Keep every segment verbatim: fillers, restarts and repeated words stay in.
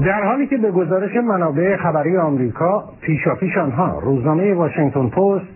در حالی که به گزارش منابع خبری آمریکا پیشاپیش آنها روزنامه واشنگتن پست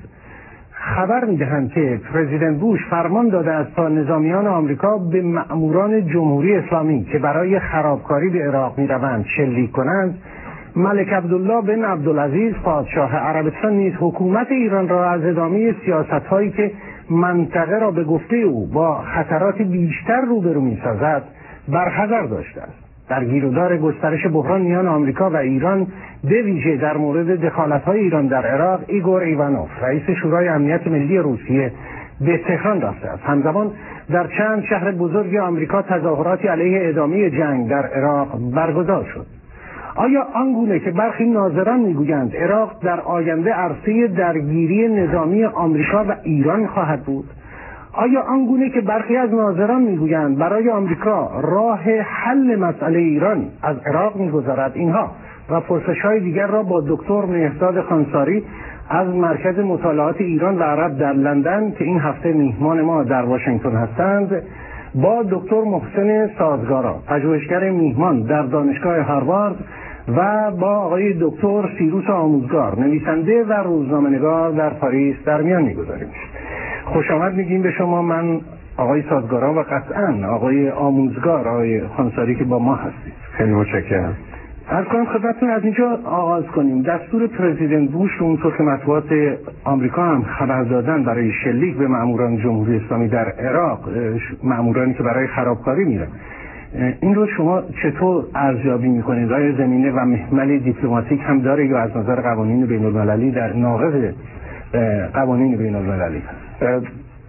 خبر می‌دهند که پرزیدنت بوش فرمان داده است تا نظامیان آمریکا به مأموران جمهوری اسلامی که برای خرابکاری به عراق می‌روند شلیک کنند، ملک عبدالله بن عبدالعزیز پادشاه عربستان نیز حکومت ایران را از ادامه سیاست‌هایی که منطقه را به گفته او با خطرات بیشتر روبرو می‌سازد برحذر داشته است. در گیرودار گسترش بحران میان آمریکا و ایران، به ویژه در مورد دخالت‌های ایران در عراق، ایگور ایوانوف رئیس شورای امنیت ملی روسیه به تهران رفته است. همزمان در چند شهر بزرگ آمریکا تظاهراتی علیه ادامه جنگ در عراق برگزار شد. آیا آنگونه که برخی ناظران میگویند عراق در آینده عرصه درگیری نظامی آمریکا و ایران خواهد بود؟ آیا آنگونه که برخی از ناظران میگویند برای آمریکا راه حل مسئله ایران از عراق میگذارد؟ اینها و پرسش‌های دیگر را با دکتر مهرداد خانساری از مرکز مطالعات ایران و عرب در لندن که این هفته میهمان ما در واشنگتن هستند، با دکتر محسن سازگارا پژوهشگر میهمان در دانشگاه هاروارد و با آقای دکتر سیروس آموزگار نویسنده و روزنامه‌نگار در پاریس در میان میگذاریم. خوش آمد میگیم به شما، من آقای سازگارا و قطعاً آقای آموزگار، آقای خانساری که با ما هستید. خیلی متشکرم. عرض کنم خدمتتون از اینجا آغاز کنیم. دستور پرزیدنت بوش رو اونطور که مطبوعات آمریکا هم خبر دادن برای شلیک به مأموران جمهوری اسلامی در عراق، مأمورانی که برای خرابکاری میرن، این رو شما چطور ارزیابی میکنید؟ آیا زمینه و محمل دیپلماتیک هم داره یا از نظر قوانین بین المللی در ناقض قوانین بین المللی هست؟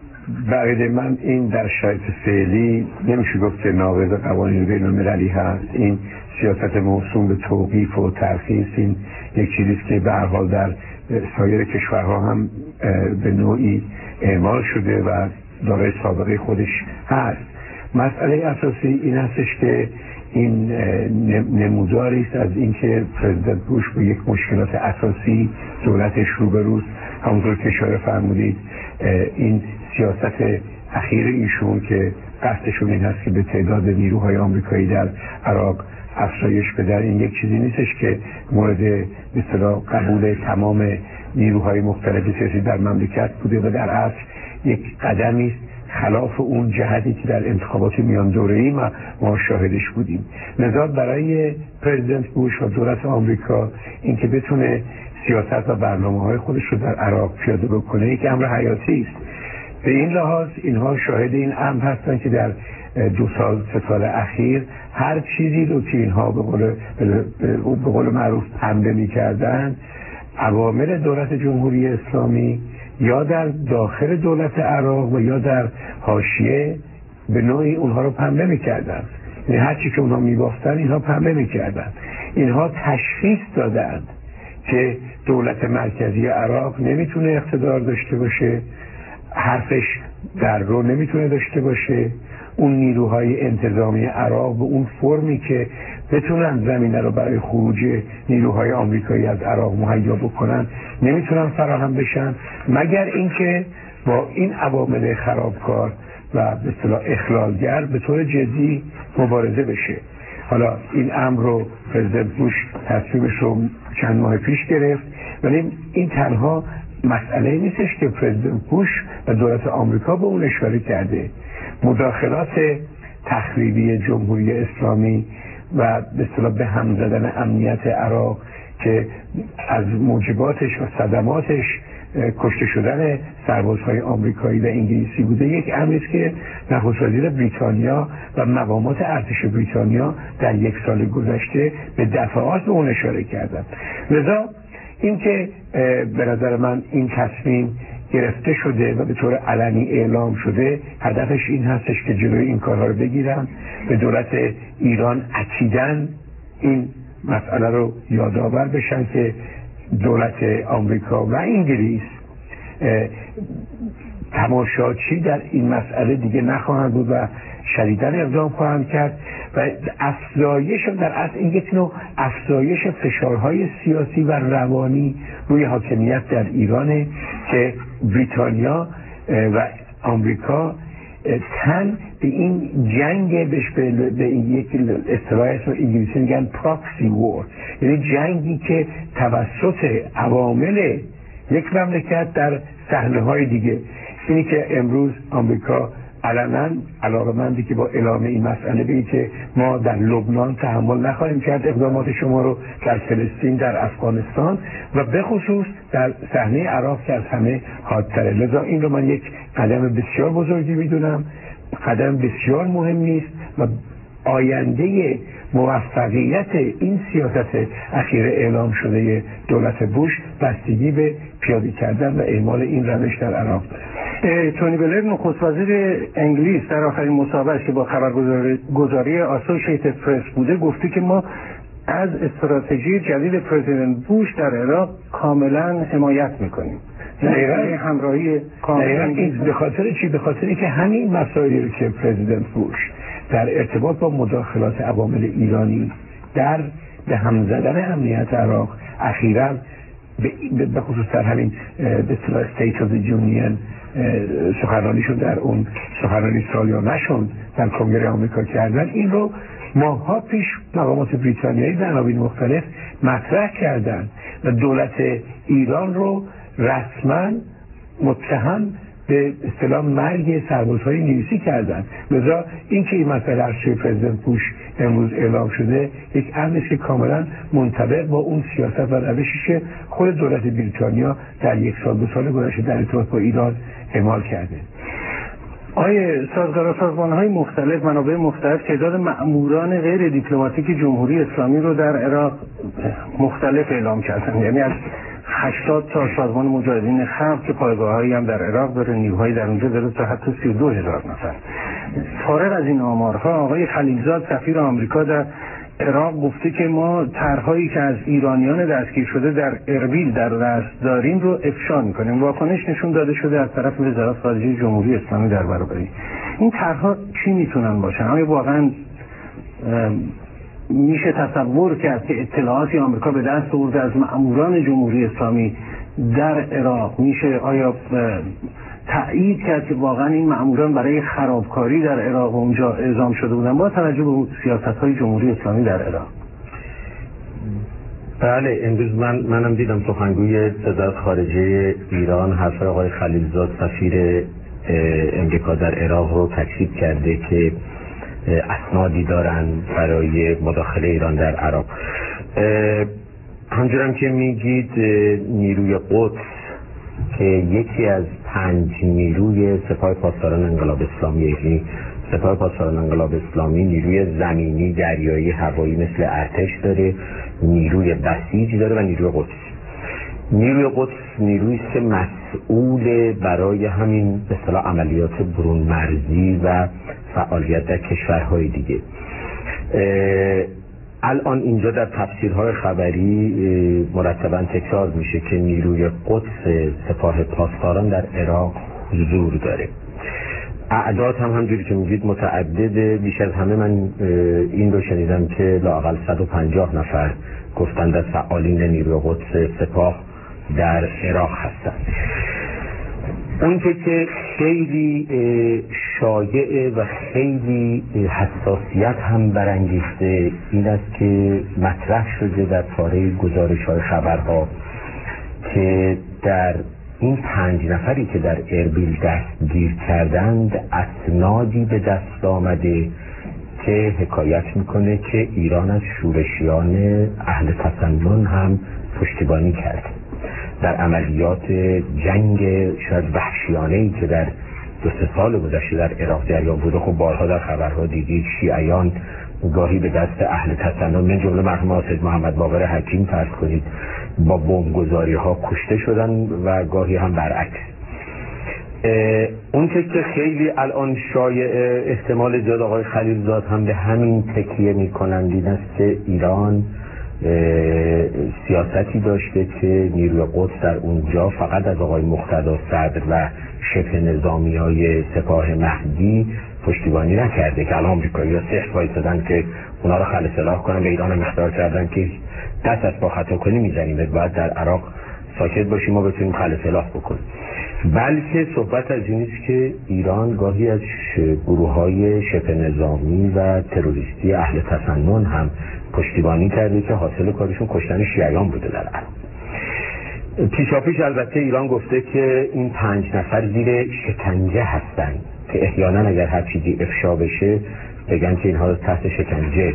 برای من این در شرایط فعلی نمیشه گفت که ناقض قوانین بین المللی هست. این سیاست موسوم به توقیف و ترخیص، این یک چیزیست که به هر حال در سایر کشورها هم به نوعی اعمال شده و دارای سابقه خودش هست. مسئله اساسی این هستش که این نموداری است از اینکه پرزیدنت بوش با یک مشکلات اساسی دولتش روبروست. همونطور که اشاره فرمودید، این سیاست اخیر ایشون که قصدشون این هست که به تعداد نیروهای آمریکایی در عراق افزایش بدن، این یک چیزی نیستش که مورد به اصطلاح قبول تمام نیروهای مختلف سیاسی در مملکت بوده و در اصل یک قدمی است خلاف اون جهتی که در انتخابات میان دوره‌ای ما ما شاهدش بودیم. لذا برای پرزیدنت بوش و دولت آمریکا اینکه بتونه سیاست و برنامه‌های خودش رو در عراق پیاده بکنه یک امر حیاتی است. به این لحاظ اینها شاهد این امر هستن که در دو سال سه سال اخیر هر چیزی رو که اینها به قول به قول معروف پنبه می‌کردن، عوامل دولت جمهوری اسلامی یا در داخل دولت عراق و یا در حاشیه به نوعی اونها رو پنبه می‌کردن. یعنی هر چی که اونها می‌بافتن اینها پنبه می‌کردن. اینها تشخیص دادند که دولت مرکزی عراق نمیتونه اقتدار داشته باشه، حرفش در رو نمیتونه داشته باشه، اون نیروهای انتظامی عراق به اون فرمی که بتونن زمینه رو برای خروج نیروهای آمریکایی از عراق مهیا بکنن نمیتونن فراهم بشن، مگر اینکه با این عوامل خرابکار و به اصطلاح اخلالگر به طور جدی مبارزه بشه. حالا این امر رو پرزیدنت بوش تصمیمش رو چند ماه پیش گرفت، ولی این تنها مسئله نیستش که پرزیدنت بوش و دولت آمریکا به اون اشاره کرده. مداخلات تخریبی جمهوری اسلامی و به اصطلاح به هم زدن امنیت عراق که از موجباتش و صدماتش کشته شدن سربازهای آمریکایی و انگلیسی بوده، یک امری است که نخست وزیر بریتانیا و مقامات ارتش بریتانیا در یک سال گذشته به دفعات به اون اشاره کردند. لذا اینکه به نظر من این تصمیم گرفته شده و به طور علنی اعلام شده، هدفش این هستش که جلوی این کارها رو بگیرن. به دولت ایران اکیداً این مسئله رو یادآور بشن که دولت آمریکا و انگلیس تماشاچی در این مسئله دیگه نخواهند بود و شدیداً اقدام خواهند کرد و افزایش در اصل این یک نوع افزایش فشارهای سیاسی و روانی روی حاکمیت در ایرانه که بریتانیا و آمریکا تن به این جنگ بهش به یک اصطلاح اسم انگلیسی میگن پراکسی وار، یعنی جنگی که توسط عوامل یک مملکت در صحنه‌های دیگه. اینی که امروز آمریکا علنا علاقه‌مندی که با اعلام این مسئله به که ما در لبنان تحمل نخواهیم کرد اقدامات شما رو، در فلسطین، در افغانستان و به خصوص در صحنه عراق که از همه حادتره. لذا این رو من یک قدم بسیار بزرگی میدونم، قدم بسیار مهمی است و آینده موفقیت این سیاست اخیر اعلام شده دولت بوش بستگی به پیاده کردن و اعمال این روش در عراق داره. تونی بلر نخست وزیر انگلیس در آخرین مصاحبه‌اش که با خبرگزاری آسوشیتد پرس بوده گفته که ما از استراتژی جدید پرزیدنت بوش در عراق کاملا حمایت میکنیم. دقیقاً همراهی کاملا. به خاطر چی؟ به خاطر اینکه همین مسائلی رو که پرزیدنت بوش در ارتباط با مداخلات عوامل ایرانی در به هم زدن امنیت عراق اخیراً به خصوص در همین به اصطلاح استیت آف یونین سخنرانیشون در اون سخنرانی سالیانه‌شون در کنگره آمریکا کردن، این رو ماها پیش مقامات بریتانیایی در عناوین مختلف مطرح کردن و دولت ایران رو رسما متهم به اصطلاح مرگ سربازهای انگلیسی کردن. لذا این که این مسئله از سوی پرزیدنت بوش امروز اعلام شده یک امر است که کاملا منطبق با اون سیاست و روشی که خود دولت بریتانیا در یک سال دو سال گذشته در ارتباط با ایران اعمال کرده. آیا سازگار سازمان‌های مختلف، منابع مختلف تعداد مأموران غیر دیپلماتیک جمهوری اسلامی رو در عراق مختلف اعلام کردن؟ یعنی از هشتاد تا سازمان مجاهدین خلق که پایگاه‌هایی هم در عراق داره، نیروهایی در اونجا داره، تا حتی سی و دو هزار نفر. فارغ از این آمارها، آقای خلیلزاد سفیر آمریکا در عراق گفته که ما طرح‌هایی که از ایرانیان دستگیر شده در اربیل در دست داریم رو افشا می‌کنیم. واکنش نشون داده شده از طرف وزارت خارجه جمهوری اسلامی در برابر این طرح‌ها چی میتونن باشن؟ آیا واقعاً میشه تصور کرد که اطلاعاتی آمریکا به دست آورده از مأموران جمهوری اسلامی در عراق؟ میشه آیا تأیید کرد که واقعا این مأموران برای خرابکاری در عراق اونجا اعزام شده بودن با توجه به سیاست‌های جمهوری اسلامی در عراق؟ بله، امروز من منم دیدم سخنگوی وزارت خارجه ایران حرف آقای خلیلزاد سفیر امریکا در عراق رو تکذیب کرده که اسنادی دارن برای مداخله ایران در عراق. همچنان که میگید نیروی قدس که یکی از پنج نیروی سپاه پاسداران انقلاب اسلامی، یعنی سپاه پاسداران انقلاب اسلامی نیروی زمینی، دریایی، هوایی مثل ارتش داره، نیروی بسیج داره و نیروی قدس. نیروی قدس نیرویی است که مسئول برای همین به اصطلاح عملیات برون مرزی و فعالیت در کشورهای دیگه. الان اینجا در تفسیرهای خبری مرتباً تکرار میشه که نیروی قدس سپاه پاسداران در عراق حضور داره. اعداد هم همجوری که میگید متعدده. بیش از همه من این رو شنیدم که لااقل صد و پنجاه نفر گفتند از فعالین نیروی قدس سپاه در عراق هستند. اون که که خیلی شایعه و خیلی حساسیت هم برانگیخته این است که مطرح شده در پاره گزارش‌های خبرها که در این پنج نفری که در اربیل دستگیر کردند اسنادی به دست آمده که حکایت میکنه که ایران از شورشیان اهل تسنن هم پشتیبانی کرد در عملیات جنگ شاید وحشیانه‌ای که در دو سه سال گذشته در عراق جریان بوده. خب بارها در خبرها دیدید شیعیان گاهی به دست اهل تسنن من جمله مرحوم حافظ محمد باقر حکیم فرض کنید با بمبگذاری ها کشته شدن و گاهی هم برعکس. اون که خیلی الان شایع احتمال زیاد آقای خلیلزاد هم به همین تکیه میکنند این است که ایران سیاستی داشته که نیروی قدس در اونجا فقط از آقای مقتدا صدر و شبه نظامی های سپاه مهدی پشتیبانی نکرده که الان آمریکایی ها سخت وایسادن که اونا رو خلع سلاح کنن، به ایران هم اخطار کردن که دست از با خطا کنی میزنیم باید در عراق ساکت باشیم ما بتونیم حل اصلاح بکنیم، بلکه صحبت از این است که ایران گاهی از گروه‌های شبه نظامی و تروریستی اهل تسنن هم پشتیبانی کرده که حاصل کارشون کشتن شیعیان بوده در عراق. پیشاپیش البته ایران گفته که این پنج نفر زیر شکنجه هستن که احیانا اگر هر چیزی افشا بشه بگن که اینها تحت شکنجه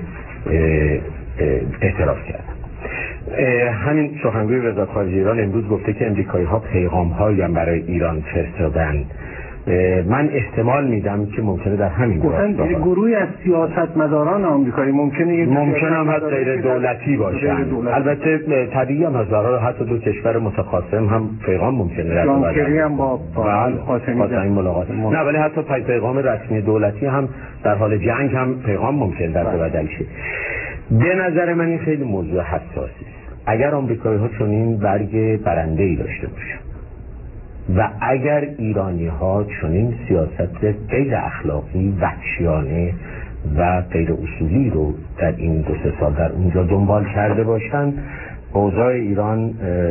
اعتراف کردن. همین سخنگوی وزارت خارجه ایران امروز گفته که امریکایی ها پیغام هایی هم برای ایران فرستادن. من احتمال میدم که ممکنه در همین گفتن گروهی از سیاستمداران آمریکایی ممکنه ممکنه هم حتی غیر دولتی باشن. البته طبیعی هم از برای حتی دو کشور متخاصم هم پیغام ممکنه در جانکری هم با خاتمی ملاقات نه، ولی حتی پیغام رسمی دولتی هم در حال جنگ هم پیغام ممکن در بدل شه. به نظر من این خیلی موضوع حساسی است. اگر آمریکایی ها چنین برگ برنده ای داشته باشن و اگر ایرانی ها چنین سیاست غیر اخلاقی وحشیانه و غیر اصولی رو در این دو سه سال در اونجا دنبال کرده باشن، اوضاع ایران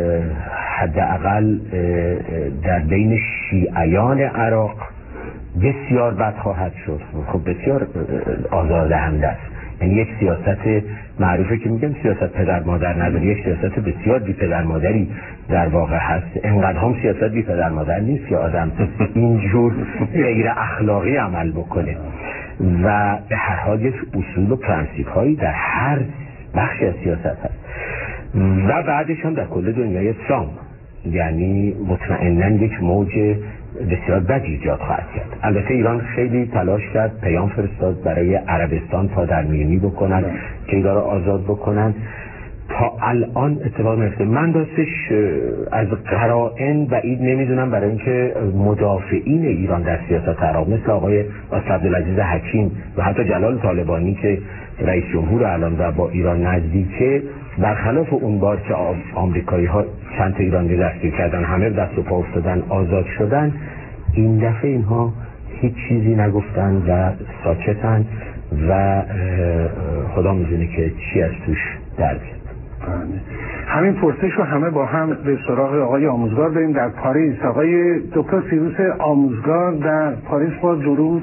حداقل در بین شیعیان عراق بسیار بد خواهد شد. خب بسیار آزاردهنده است. یعنی یک سیاست معروفه که میگن سیاست پدر مادر نداره، یک سیاست بسیار بی پدر مادری در واقع هست. انقدر هم سیاست بی پدر مادر نیست که آدم اینجور غیر اخلاقی عمل بکنه و به هر حال یک اصول و پرنسیپ هایی در هر بخشی از سیاست هست و بعدش هم در کل دنیای اسلام. یعنی مطمئناً یک موج بسیار بدی ایجاد خواهد کرد. البته ایران خیلی تلاش کرد، پیام فرستاد برای عربستان تا درمیانی بکنن که ایران را آزاد بکنن. تا الان اتفاق نیفتاده. من راستش از قرائن بعید نمیدونم، برای اینکه مدافعین ایران در سیاست عراق مثل آقای عبدالعزیز حکیم و حتی جلال طالبانی که رئیس جمهور الان و با ایران نزدیکه، برخلاف اون بار که آمریکایی ها چند تا ایرانی دستگیر کردن همه دست و پا افتادن آزاد شدن، این دفعه اینها هیچ چیزی نگفتن و ساکتن و خدا میدونه که چی از توش در بیاد. همین پرسش رو همه با هم به سراغ آقای آموزگار بریم در پاریس. آقای دکتر فیروز آموزگار در پاریس، با درود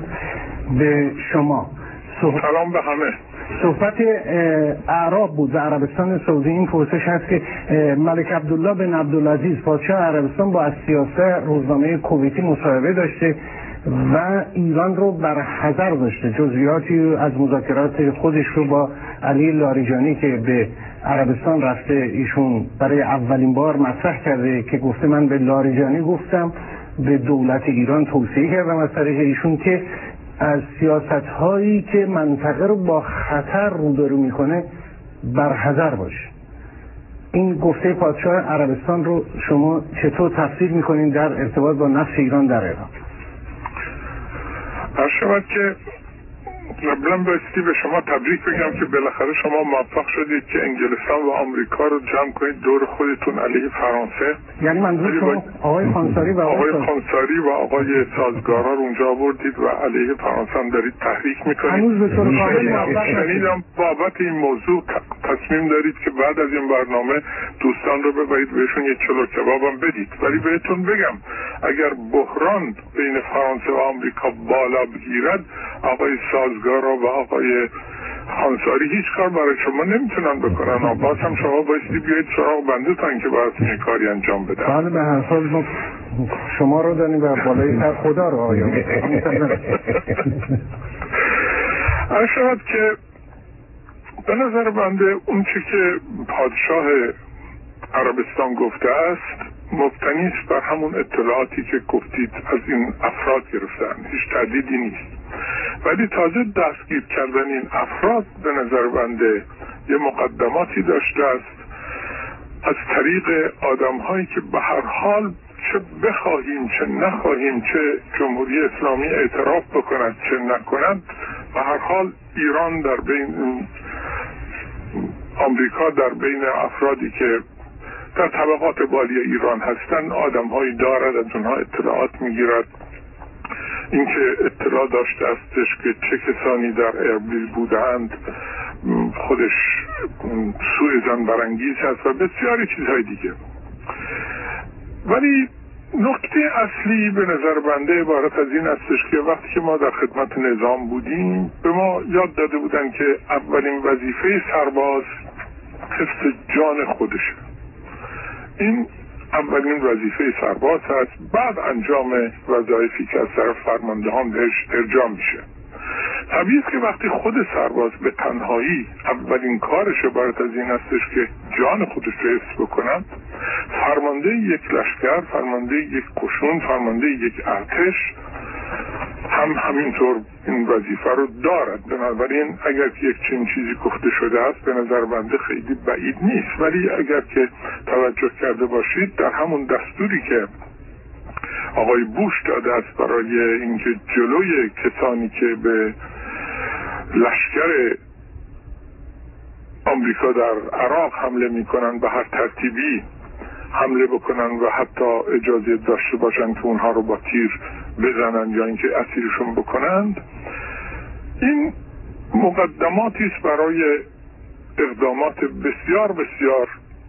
به شما. سلام به همه. صحبت اعراب بود و عربستان سعودی. این پرسش هست که ملک عبدالله بن عبدالعزیز پادشاه عربستان با السیاسه روزنامه کویتی مصاحبه داشته و ایران رو بر حذر داشته. جزئیاتی از مذاکرات خودش رو با علی لاریجانی که به عربستان رفته ایشون برای اولین بار مطرح کرده که گفته من به لاریجانی گفتم به دولت ایران توصیه کردم از طریق ایشون که از سیاست هایی که منطقه رو با خطر روبرو میکنه برحذر باشه. این گفته پادشاه عربستان رو شما چطور تفسیر میکنین در ارتباط با نقش ایران در عراق؟ عرض که قبلا بایستی به شما تبریک بگم که بالاخره شما موفق شدید که انگلستان و آمریکا رو جمع کنید دور خودتون علیه فرانسه. یعنی منظور شما آقای خانساری و آقای خانساری و آقای سازگارا رو اونجا آوردید و علیه فرانسه هم دارید تحریک میکنید. هنوز به طور کامل شنیدم بابت این موضوع تصمیم دارید که بعد از این برنامه دوستان رو ببرید بهشون یه چلو کباب هم بدید. ولی بهتون بگم اگر بحران بین فرانسه و آمریکا بالا بگیرد، آقای سازگارا و آقای خانساری هیچ کار برای شما نمیتونن بکنن. باز هم شما بایستی بیایید سراغ بنده تا اینکه براتون یه کاری انجام بدن. بله به هر حال ما شما رو داریم و بالای سر خدا رو آیا ارشد که به نظر بنده اون چی که پادشاه عربستان گفته است مبتنی است بر همون اطلاعاتی که گفتید از این افراد گرفتن، هیچ تردیدی نیست. ولی تازه دستگیر کردن این افراد به نظر بنده یه مقدماتی داشته است از طریق آدم هایی که به هر حال چه بخواهیم چه نخواهیم، چه جمهوری اسلامی اعتراف بکند چه نکند، به هر حال ایران در بین آمریکا در بین افرادی که در طبقات بالی ایران هستند آدم هایی دارد، از اونها اطلاعات میگیرد. اینکه اطلاع داشته استش که چه کسانی در اربیل بودند خودش سوء ظن برانگیز هست و بسیاری چیزهای دیگه. ولی نکته اصلی به نظر بنده عبارت از این استش که وقتی که ما در خدمت نظام بودیم به ما یاد داده بودن که اولین وظیفه سرباز حفظ جان خودشه. این اولین وظیفه سرباز هست، بعد انجام وظایفی که از طرف فرماندهان بهش ارجاع میشه. طبیعی است که وقتی خود سرباز به تنهایی اولین کارش عبارت از این هستش که جان خودش رو حفظ بکنن، فرمانده یک لشکر، فرمانده یک قشون، فرمانده یک ارتش هم همینطور این وظیفه رو دارد. بنابراین اگر که یک چنین چیزی گفته شده است به نظر بنده خیلی بعید نیست، ولی اگر که توجه کرده باشید در همون دستوری که آقای بوش داده است برای اینکه جلوی کسانی که به لشکر آمریکا در عراق حمله میکنن به هر ترتیبی حمله بکنن و حتی اجازه داشته باشن که اونها رو با تیر بزنن یا اینکه اسیرشون بکنند، این مقدماتی است برای اقدامات بسیار بسیار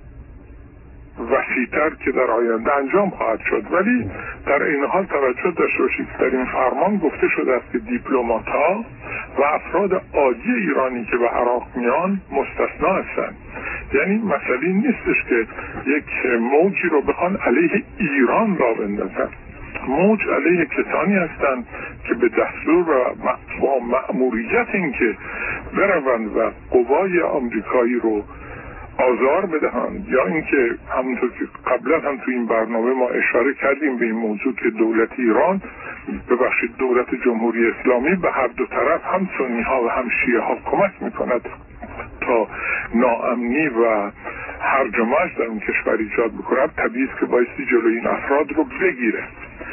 وسیع‌تر که در آینده انجام خواهد شد. ولی در این حال توجه داشته باشید در این فرمان گفته شده است که دیپلمات‌ها و افراد عادی ایرانی که به عراق میان مستثنا هستند. یعنی مسئله نیستش که یک موجی رو بخوان علیه ایران را بندازن. موج علیه کسانی هستند که به دستور و مأموریت این که بروند و قوای آمریکایی رو آزار بدهند، یا اینکه همونطور که قبلا هم تو این برنامه ما اشاره کردیم به این موضوع که دولت ایران ببخشید دولت جمهوری اسلامی به هر دو طرف هم سنی ها و هم شیعه ها کمک میکند تا ناامنی و هرج و مرج در اون کشور ایجاد بکند، طبیعی است که بایستی جلوی این افراد رو بگیره.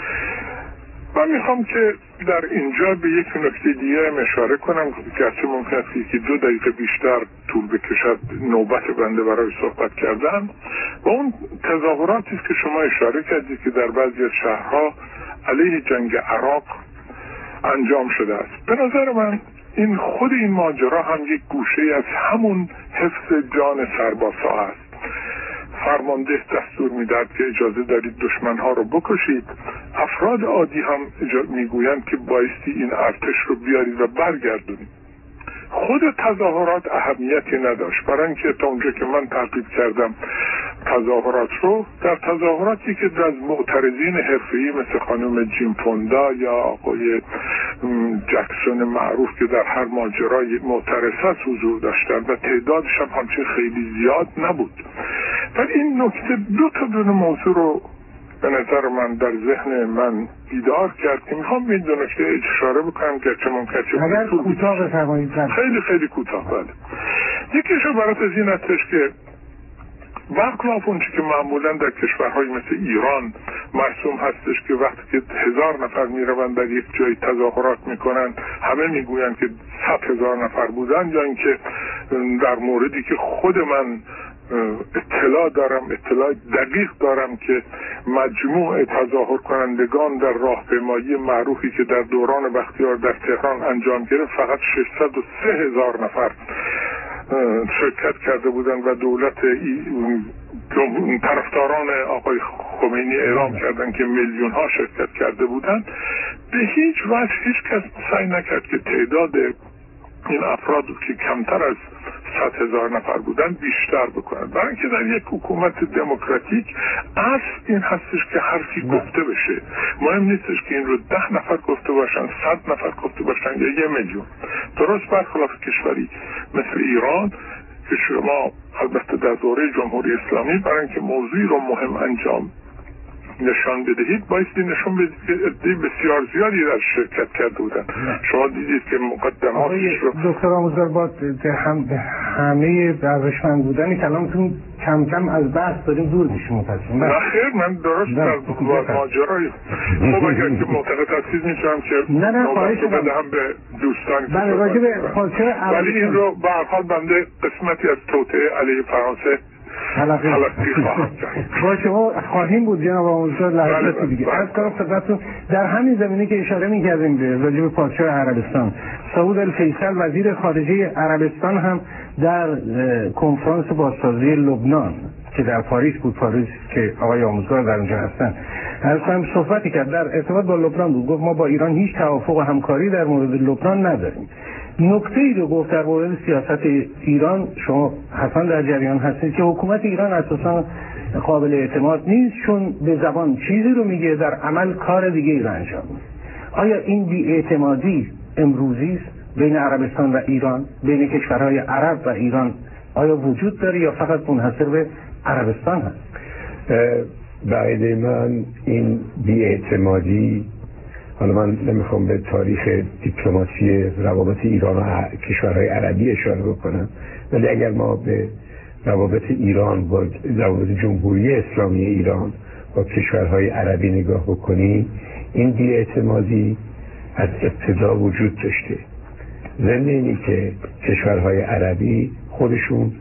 من میخوام که در اینجا به یک نکته دیگه اشاره کنم، گرچه ممکن است که دو دقیقه بیشتر طول بکشد نوبت بنده برای صحبت کردن، و اون تظاهراتی است که شما اشاره کردید که در بعضی از شهرها علیه جنگ عراق انجام شده است. به نظر من این خود این ماجرا هم یک گوشه از همون حفظ جان سربازها است. فرمانده دستور میداد که اجازه دارید دشمنها رو بکشید، افراد عادی هم میگویند که بایستی این ارتش رو بیارید و برگردونید. خود تظاهرات اهمیتی نداشت، برای اینکه تا اونجا که من تعقیب کردم تظاهرات رو، در تظاهراتی که از معترضین حرفه‌ای مثل خانم جیم فوندا یا آقای جکسون معروف که در هر ماجرای معترض هست حضور داشتن و تعدادش هم همچین خیلی زیاد نبود. ولی این نکته دو تا دونه موضوع رو به نظر من در ذهن من بیدار کرد که میخوام به این دو نکته اشاره بکنم که چه ممکنه اگر کوتاه بفرمایید. خیلی خیلی کوتاه. بله، یکیش عبارت از این هستش که برخلاف اون چی که معمولا در کشورهای مثل ایران مرسوم هستش که وقتی که هزار نفر میروند در یک جای تظاهرات میکنن همه میگویند که صد هزار نفر بودن، یا اینکه در موردی که خود من اطلاع دارم اطلاع دقیق دارم که مجموع تظاهر کنندگان در راهپیمایی معروفی که در دوران بختیار در تهران انجام گرفت فقط ششصد و سه هزار نفر شرکت کرده بودند و دولت طرفداران آقای خمینی اعلام کردند که میلیون ها شرکت کرده بودند. به هیچ وجه هیچ کس سعی نکرد که تعداد این افراد که کمتر از صد هزار نفر بودن بیشتر بکنند، برای اینکه در یک حکومت دموکراتیک اصل این هستش که حرفی گفته بشه. مهم نیستش که این رو ده نفر گفته باشن، صد نفر گفته باشن یا یه میلیون. درست برخلاف کشوری مثل ایران که شما البته در دوره جمهوری اسلامی برای اینکه موضوعی رو مهم انجام نشان بدهید بایستی نشان بدهید که عده بسیار زیادی در شرکت کرده بودن. شما دیدید که مقدماتش رو دکتر آموزگارباد هم همه دروشمند بودن کلامتون کم کم از بحث داریم دور میشیم متاسفم. نه خیر، من درست در ماجرای خب اگر که معتقد هستید میتونم که نه نه خواهش بدهم به دوستانی که بله راجع به پادشاه عربستان، ولی این رو به هر حال بنده قسمتی از توطئه علیه فرانسه حلقه با شما خواهیم بود جناب آموزگار لحظاتی دیگه. از کنم خدمتتون در همین زمینه که اشاره می‌کردیم به راجع به پادشاه عربستان، سعود الفیصل وزیر خارجه عربستان هم در کنفرانس بازسازی لبنان که در پاریس بود، پاریس که آقای آموزگار در اونجا هستن، اصلا صحبتی کرد در ارتباط با لبنان بود. گفت ما با ایران هیچ توافق و همکاری در مورد لبنان نداریم. نکته ای رو گفت در مورد سیاست ایران، شما حتما در جریان هستید که حکومت ایران اساسا قابل اعتماد نیست، چون به زبان چیزی رو میگه، در عمل کار دیگه ای رو انجام میده. آیا این بی‌اعتمادی امروزی است بین عربستان و ایران، بین کشورهای عرب و ایران، آیا وجود داره یا فقط منحصر به عربستان هست؟ بعد من این بی‌اعتمادی، حالا من نمیخوام به تاریخ دیپلماسی روابط ایران و کشورهای عربی اشاره بکنم، ولی اگر ما به روابط ایران با روابط جمهوری اسلامی ایران با کشورهای عربی نگاه بکنیم، این بی‌اعتمادی از ابتدا وجود داشته. ضمن اینی که کشورهای عربی خودشون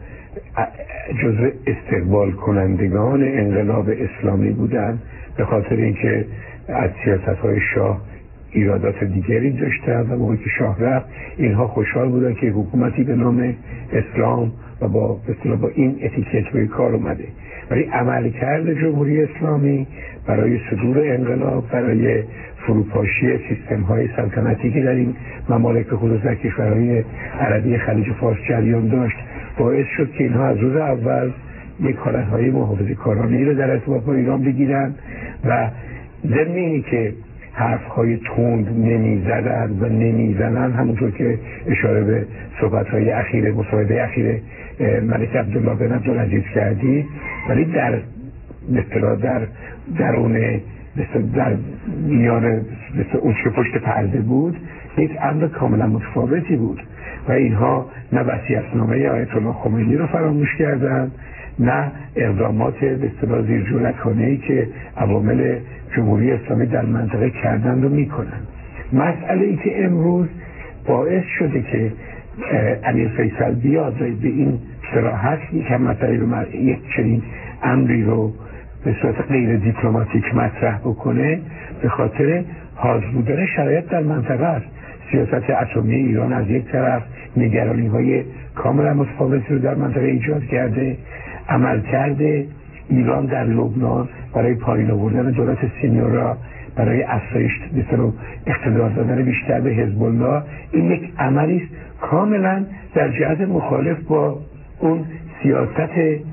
جزو استقبال کنندگان انقلاب اسلامی بودن، به خاطر اینکه از سیاست‌های شاه ایرادات دیگری داشتن و موقعی که شاه رفت اینها خوشحال بودن که حکومتی به نام اسلام و با با این اتیکت به کار اومده. ولی عملکرد جمهوری اسلامی برای صدور انقلاب، برای فروپاشی سیستم‌های سلطنتی که در این ممالک خصوص در کشورهای عربی خلیج فارس جریان داشت، باعث شد که اینها از روز اول یک حالت‌های محافظه‌کارانه‌ای رو در ارتباط با ایران بگیرن و ضمن اینی که حرف‌های تند نمی‌زدن و نمی‌زنن، همونطور که اشاره به صحبت‌های اخیر مصاحبه اخیر ملک عبدالله بن عبدالعزیز کردی، ولی در مثلا در درون در میان مثل اون که پشت پرده بود یک امر کاملا متفاوتی بود و اینها نه وصیت‌نامه آیت الله خمینی رو فراموش کردند، نه اقدامات به اصطلاح زیرجولکانه‌ای که عوامل جمهوری اسلامی در منطقه کردند و میکنن. مسئله ای که امروز باعث شده که امیر فیصل بیاد و به این صراحت یک مسئله رو یک چنین امری رو به صورت غیر دیپلماتیک مطرح بکنه، به خاطر حاضر بودن شرایط در منطقه است. سیاست اتمی ایران از یک طرف نگرانی های کاملا متفاوتی رو در منطقه ایجاد کرده، عملکرد ایران در لبنان برای پایین آوردن دولت سینیورا، برای افزایش مثلا اقتدار دادن بیشتر به حزب الله، این یک عملی است کاملا در جهت مخالف با اون سیاست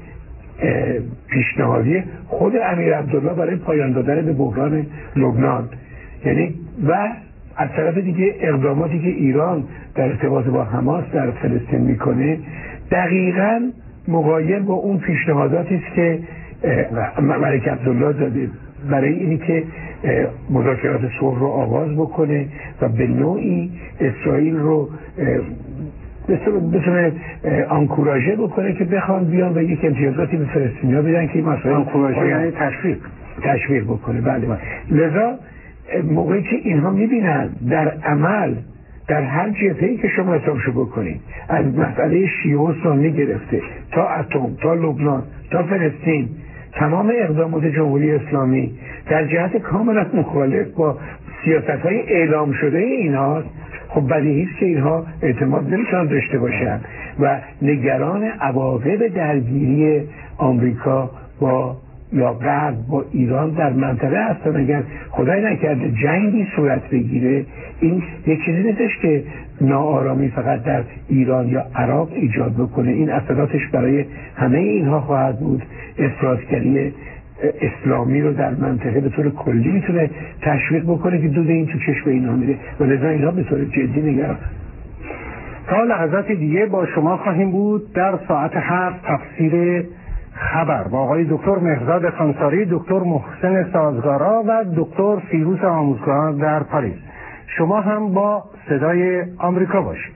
پیشنهادی خود امیر عبدالله برای پایان دادن به بحران لبنان. یعنی و از طرف دیگه اقداماتی که ایران در ارتباط با حماس در فلسطین میکنه دقیقاً مغایر با اون پیشنهاداتی است که ملک عبدالله داده برای اینی که مذاکرات صلح رو آغاز بکنه و به نوعی اسرائیل رو بتونه انکوراژه بکنه که بخوان بیان و یک امتیازاتی به فلسطینی‌ها بدن که این مسئله انکوراژه یعنی تشویق تشویق بکنه. بله. لذا موقعی که اینها میبینن در عمل در هر جبهه‌ای که شما حسابشو بکنید، از مسئله شیعه و سنی گرفته تا اتم تا لبنان تا فلسطین، تمام اقدامات جمهوری اسلامی در جهت کاملا مخالف با سیاست‌های اعلام شده اینهاست، خب بدیهی است که اینها اعتماد نمیتونن داشته باشن و نگران عواقب درگیری آمریکا با یا غرب با ایران در منطقه هستن. اگر خدای نکرده جنگی صورت بگیره، این یک چیزی نیستش که ناآرامی فقط در ایران یا عراق ایجاد بکنه، این اثراتش برای همه اینها خواهد بود. افراطگری اسلامی رو در منطقه به طور کلی میتونه تشویق بکنه که دود این تو چشم اینها میره و لذا اینها به طور جدی نگران. تا لحظات دیگه با شما خواهیم بود در ساعت هفت تفسیر خبر با آقای دکتر مهرزاد خانساری، دکتر محسن سازگارا و دکتر فیروز آموزگار در پاریس. شما هم با صدای آمریکا باشید.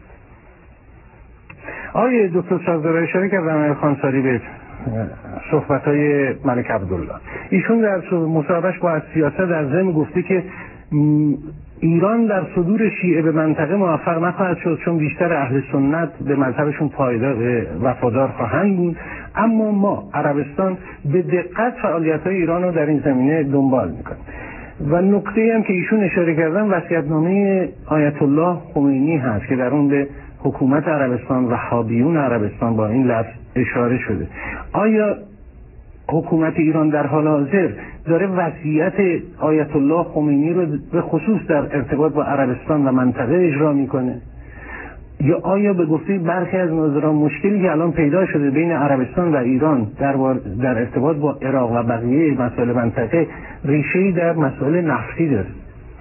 آقای دکتر سازگارا اشاره کردن آقای خانساری به صحبت‌های ملک عبدالله. ایشون در مصاحبهش با سیاست در ضمن گفته که ایران در صدور شیعه به منطقه موفق نخواهد شد، چون بیشتر اهل سنت به مذهبشون پایدار وفادار خواهند بود، اما ما عربستان به دقت فعالیت‌های ایران رو در این زمینه دنبال میکنیم. و نکته هم که ایشون اشاره کردن وصیت‌نامه آیت الله خمینی هست که در اون به حکومت عربستان و وهابیون عربستان با این لفظ اشاره شده. آیا حکومت ایران در حال حاضر داره وصیت آیت الله خمینی رو به خصوص در ارتباط با عربستان و منطقه اجرا میکنه، یا آیا به گفته برخی از ناظران مشکلی که الان پیدا شده بین عربستان و ایران در, در ارتباط با عراق و بقیه مسائل منطقه ریشه‌ای در مسائل نفتی داره؟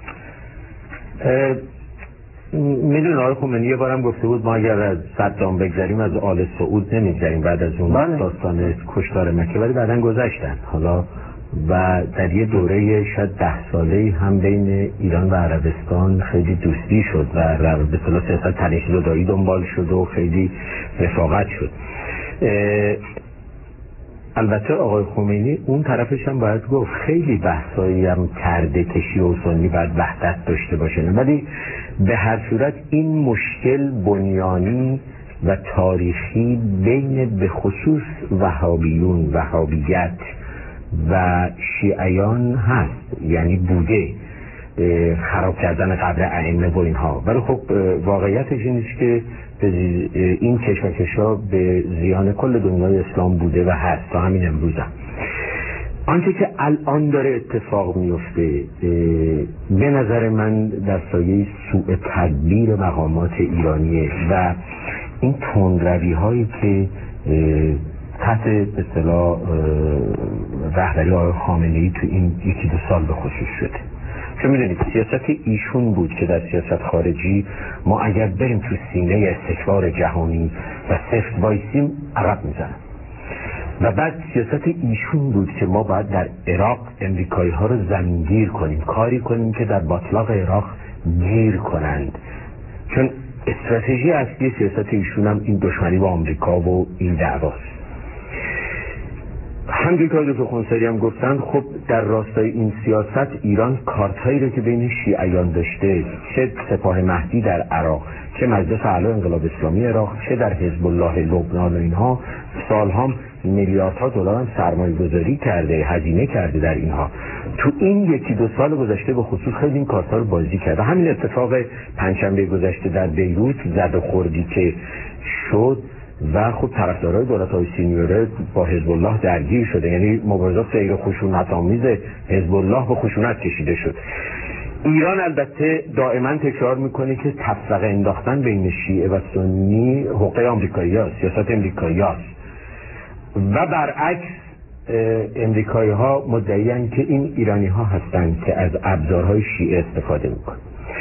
میدون آقای خمینی یه بارم گفته بود ما اگر از صدام بگذریم از آل سعود نمیگذریم بعد از اون بله. داستان کشتار مکه، ولی بعدن گذشتن حالا و در یه دوره شاید ده ساله هم بین ایران و عربستان خیلی دوستی شد و به اصطلاح سیاست تنش زدایی دنبال شد و خیلی رفاقت شد. البته آقای خمینی اون طرفش هم باید گفت خیلی بحثایی هم کرده که شیعه و سنی باید وحدت داشته باشه، ولی به هر صورت این مشکل بنیانی و تاریخی بین به خصوص وهابیون، وهابیت و شیعیان هست، یعنی بوده خراب کردن قبر ائمه و اینها، ولی خب واقعیتش این است که این کشمکش‌ها به زیان کل دنیای اسلام بوده و هست تا همین امروز هم. آنچه که الان داره اتفاق میفته به نظر من در سایه سوء تدبیر مقامات ایرانیه و این تندروی هایی که تحت به اصطلاح رهبری آقای خامنه‌ای تو این یکی دو سال به خصوص شده. چون میدونید سیاست ایشون بود که در سیاست خارجی ما اگر بریم تو سینه استکبار جهانی و سفت وایسیم عقب میزنم، و بعد سیاست ایشون بود که ما باید در عراق امریکایی ها رو زمینگیر کنیم، کاری کنیم که در باطلاق عراق گیر کنند، چون استراتژی اصلی سیاست ایشون هم این دشمنی با آمریکا و این دعواست. همونجور که دکتر خونسری هم گفتن، خب در راستای این سیاست ایران کارتایی رو که بین شیعیان داشته، چه سپاه مهدی در عراق، چه مجلس اعلی انقلاب اسلامی عراق، چه در حزب الله لبنان و اینها، سالها میلیاردها دلار هم سرمایه گذاری کرده، هزینه کرده در اینها. تو این یکی دو سال گذشته به خصوص خیلی این کارتا رو بازی کرده. همین اتفاق پنجشنبه گذشته در بیروت زد و خوردی که شد و خب طرفدارای دولت‌های سینیوره با حزب الله درگیر شده، یعنی مبارزات غیر خشونت‌آمیز حزب الله به خشونت کشیده شد. ایران البته دائما تکرار میکنه که تفرقه انداختن بین شیعه و سنی حقه آمریکایی‌ها، سیاست آمریکایی‌هاست، و برعکس امریکایی ها مدعی‌اند که این ایرانی ها هستند که از ابزارهای شیعه استفاده میکنن.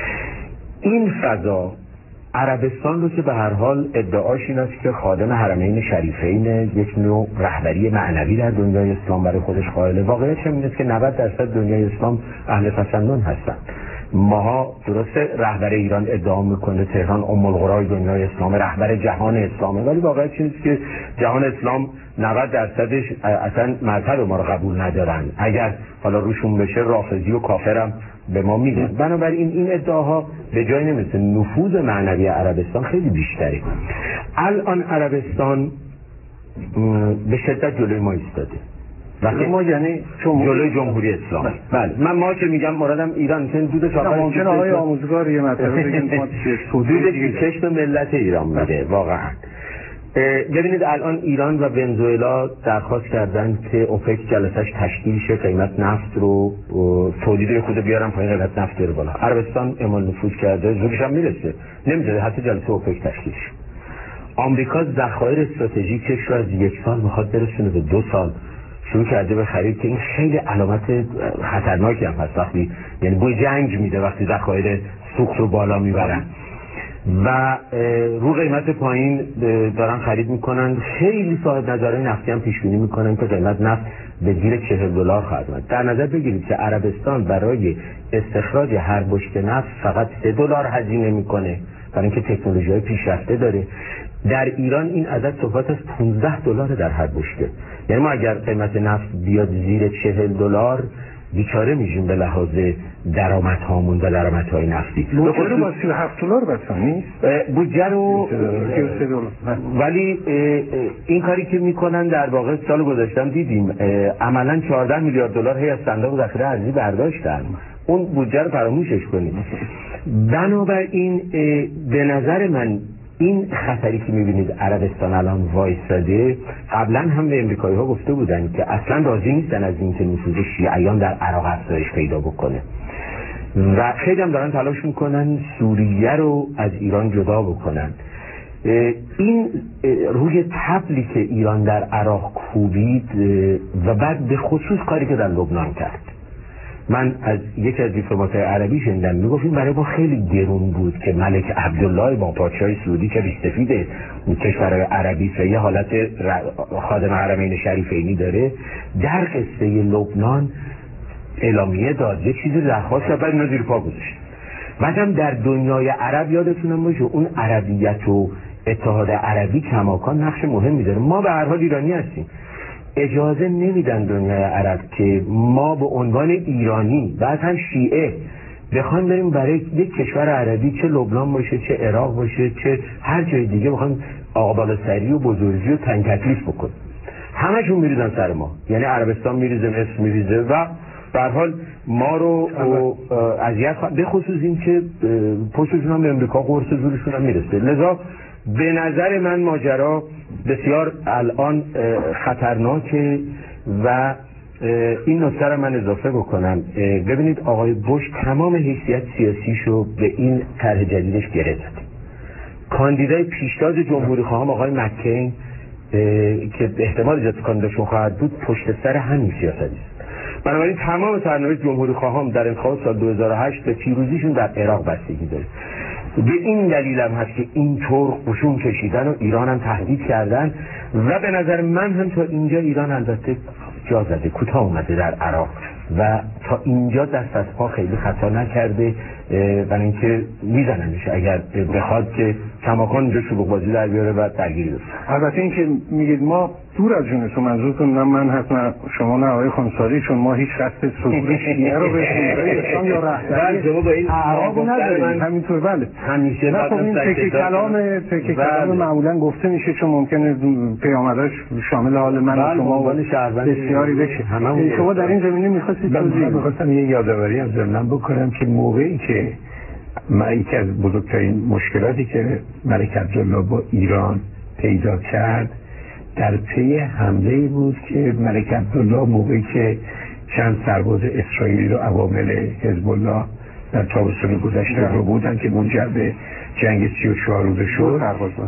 این فضا عربستان رو که به هر حال ادعاش این است که خادم حرمین شریفین، یک نوع رهبری معنوی در دنیای اسلام برای خودش قائله، واقعیتش این است که نود درصد دنیای اسلام اهل تسنن هستند. ماها درسته رهبر ایران ادعا میکنه تهران ام القرای دنیای اسلام، رهبر جهان اسلامه، ولی واقعیت این است که جهان اسلام نود درصدش اصلا مذهب ما رو قبول ندارن، اگر حالا روشون بشه رافضی و کافرم به ما میگن. بنابراین این ادعاها به جای نمیرسه. نفوذ معنوی عربستان خیلی بیشتره. الان عربستان به شدت جلوی ما ایستاده. وقتی ما یعنی جلوی جمهوری اسلامی. بله من ما که میگم مرادم ایران، چون دود چاپر ممکنه آقای آموزگار یه مطلب بگیم ما حدود چشم ملت ایران بوده واقعا. ببینید الان ایران و ونزوئلا درخواست کردن که اوپک جلسش تشکیل شه، قیمت نفت رو تولید خود بیارن پایین، قیمت نفت بره بالا. عربستان اعمال نفوذ کرده، زورش هم میرسه، نمیذاره حتی جلسه اوپک تشکیل شه. آمریکا ذخایر استراتژیکش رو از یک سال میخواد برسونه به دو سال، شروع کرده به خرید که این خیلی علامت خطرناکی هم هست، وقتی یعنی بوی جنگ میده وقتی ذخایر سوخت رو بالا میبرن و رو قیمت پایین دارن خرید میکنن. خیلی صاحب نظرهای نفتی هم پیش بینی میکنن که قیمت نفت به زیر چهل دلار خواهد اومد. در نظر بگیرید که عربستان برای استخراج هر بشکه نفت فقط سه دلار هزینه میکنه، برای اینکه تکنولوژی‌های پیشرفته داره. در ایران این عدد صحبت از پانزده دلار در هر بشکه. یعنی ما اگر قیمت نفت بیاد زیر چهل دلار بیچاره میشیم به لحاظ درآمدهامون و درآمدهای نفتی. بودجه رو با سی و هفت دلار بسا نیست؟ بودجه رو ولی این کاری که میکنن در واقع سال گذاشتم دیدیم عملا چهارده میلیارد دلار هی از صندوق ذخیره ارزی برداشتن، اون بودجه رو فراموشش کنید. بنابراین به نظر من این خطری که میبینید عربستان الان وایساده، قبلا هم به امریکایی ها گفته بودن که اصلا راضی نیستن از اینکه نفوذ شیعیان در عراق افزایش پیدا بکنه و خیلی هم دارن تلاش میکنن سوریه رو از ایران جدا بکنن. این روی طبلی که ایران در عراق کوبید و بعد به خصوص کاری که در لبنان کرد، من از یکی از دیپلمات‌های عربی شنیدم میگفت این برای ما خیلی گرون بود که ملک عبدالله با پادشاه سعودی که ریش‌سفید کشورهای عربی و یه حالت خادم حرمین شریفینی داره، در قصه لبنان اعلامیه داد، یه چیزی درخواست کرد، بعد اینو زیر پا گذاشت. بعدم در دنیای عرب یادتونم باشه اون عربیت و اتحاد عربی کماکان نقش مهمی داره. ما به هر حال ایرانی هستیم، اجازه نمیدن دنیای عرب که ما به عنوان ایرانی بعد هم شیعه بخوایم بریم برای یک کشور عربی، چه لبنان باشه چه عراق باشه چه هر جای دیگه، بخوایم آقا سری و بزرگی و تنگ تکلیف بکنیم. همشون میریزن سر ما، یعنی عربستان میریزه، مصر میریزه و به هر حال ما رو اذیت، به خصوص این که پشتشون هم به امریکا قرص زورشون هم میرسه. لذا به نظر من ماجرا بسیار الان خطرناکه و این نکته رو من اضافه بکنم. ببینید آقای بوش تمام حیثیت سیاسیشو به این طرح جدیدش گرفت. کاندیدای پیشتاز جمهوری خواهان آقای مکین که احتمال زیاد کاندیداشون خواهد بود پشت سر همین سیاست است. بنابراین تمام سرنوشت جمهوری خواهان در انتخابات سال دو هزار و هشت به پیروزیشون در عراق بستگی داره. به این دلیل هم هست که اینطور قشون کشیدن و ایران هم تهدید کردن و به نظر من هم تا اینجا ایران البته جا زده، کوتاه اومده در عراق و تا اینجا دست از پا خیلی خطا نکرده و اینکه میزننش اگر بخواد که کماکان اینجا شلوغ بازی در بیاره و درگیری داره. البته این که میگید ما دور از جونتون، منظورتون نه من هست نه شما نه آقای خانساری، چون ما هیچ قصد صدور شیعه رو به اسلام یا رهبری شما با این عرب نداریم. همینطور بله همیشه نه. خب این تکه کلام تکه کلام معمولا گفته میشه چون ممکنه پیامدش شامل حال من و شما و بسیاری بشه. شما در این زمینه می‌خواستید توضیح می‌خواستم یه یادآوری از ضمن بکنم که موقعی که ما یکی از بزرگترین مشکلاتی که ملک عبدالله با ایران پیدا کرد در پی حمله‌ای بود که ملک عبدالله موقعی که چند سرباز اسرائیلی رو عوامل حزب الله در تابستان گذشته رو بودن که منجر به جنگ سی و چهار روزه شد،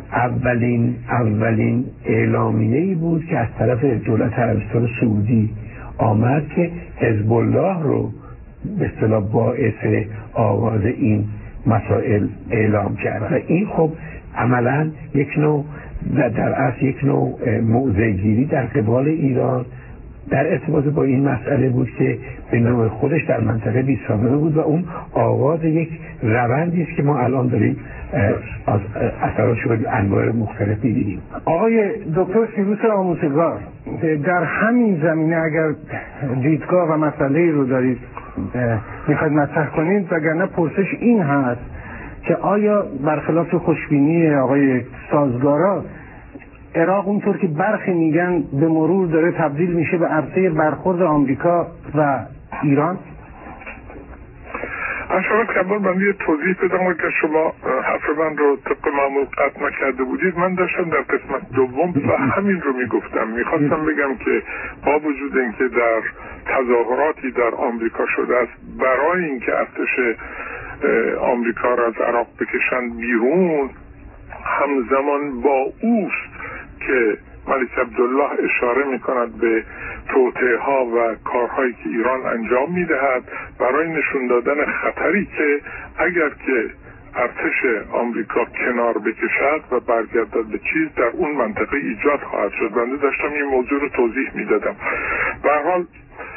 اولین اولین اعلامیه‌ای بود که از طرف دولت عربستان سعودی آمد که حزب الله رو به اصطلاح باعث آغاز این مسائل اعلام کرد و این خب عملا یک نوع در اصل یک نوع موضع‌گیری در قبال ایران در ارتباط با این مسئله بود که به نوع خودش در منطقه بی‌سابقه بود و اون آغاز یک روندی است که ما الان داریم از اثراتش رو انواع مختلف می‌بینیم. آقای دکتر سیروس آموزگار، در همین زمینه اگر دیدگاه و مسئله رو دارید میخواید مطرح کنید، وگرنه پرسش این هست که آیا برخلاف خوشبینی آقای سازگارا عراق اونطور که برخی میگن به مرور داره تبدیل میشه به عرصه برخورد آمریکا و ایران؟ اشاره کبار من یه توضیح بدم که شما حرف من رو طبق معمول قطع نکرده بودید. من داشتم در قسمت دوم و همین رو میگفتم. میخواستم بگم که با وجود اینکه در تظاهراتی در آمریکا شده است برای اینکه ارتش آمریکا را از عراق بکشند بیرون، همزمان با اوست که ملک عبدالله اشاره میکند به توطئه ها و کارهایی که ایران انجام میدهد برای نشون دادن خطری که اگر که ارتش آمریکا کنار بکشد و برگردد به چیز در اون منطقه ایجاد خواهد شد. بنده داشتم این موضوع رو توضیح میدادم. به هر حال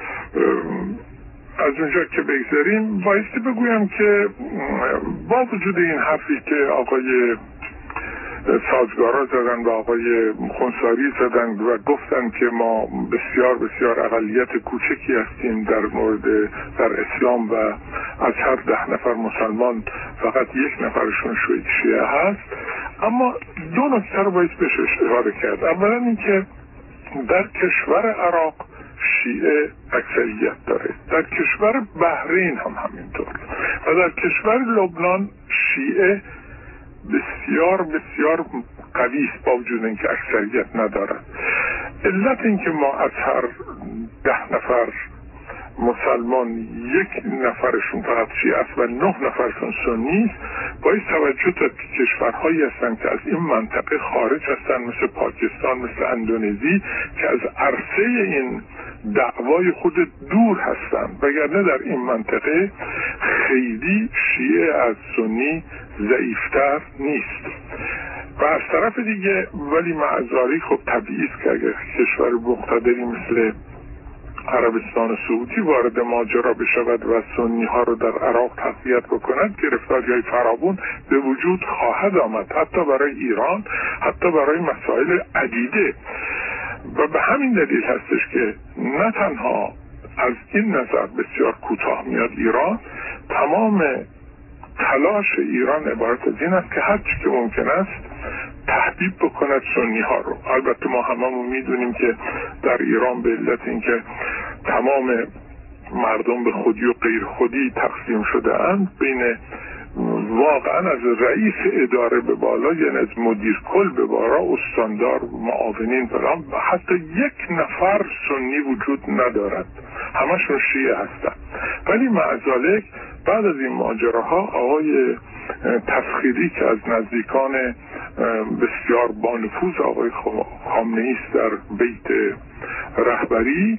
از اونجا که بگذاریم بایستی بگویم که با وجود این حرفی که آقای سازگارا زدن و آقای خونساری زدن و گفتن که ما بسیار بسیار اقلیت کوچکی هستیم در مورد در اسلام و از هر ده نفر مسلمان فقط یک نفرشون شیعه هست، اما دو نکته رو باید بهش اشاره کرد. اولا اینکه در کشور عراق شیعه اکثریت داره، در کشور بحرین هم همینطور و در کشور لبنان شیعه بسیار بسیار قوی است با وجود اینکه اکثریت ندارد. علت اینکه ما از هر ده نفر مسلمان یک نفرشون فقط شیعه است و نه نفرشون سنی است، باید توجه داشت که کشورهایی هستند که از این منطقه خارج هستند، مثل پاکستان، مثل اندونزی، که از عرصه این دعوای خود دور هستند، وگرنه در این منطقه خیلی شیعه از سنی ضعیفتر نیست. و از طرف دیگه ولی معذاری خب طبیعی است که اگر کشور مقتدری مثل عربستان سعودی وارد ماجرا بشود و سنی ها رو در عراق تقویت بکند، گرفتاری‌های فراوان به وجود خواهد آمد، حتی برای ایران، حتی برای مسائل عدیده. و به همین دلیل هستش که نه تنها از این نظر بسیار کوتاه میاد ایران، تمام تلاش ایران عبارت از این است که هر چی که ممکن است تحبیب بکند سنی ها رو. البته ما هممون میدونیم که در ایران به علت اینکه تمام مردم به خودی و غیر خودی تقسیم شده اند، بین واقعا از رئیس اداره به بالا، یعنی از مدیر کل به بالا، استاندار، معاونین فلان، و حتی یک نفر سنی وجود ندارد، همشون شیعه هستند. ولی معذالک بعد از این ماجراها آقای تسخیری که از نزدیکان بسیار بانفوذ آقای خامنه‌ای است در بیت رهبری،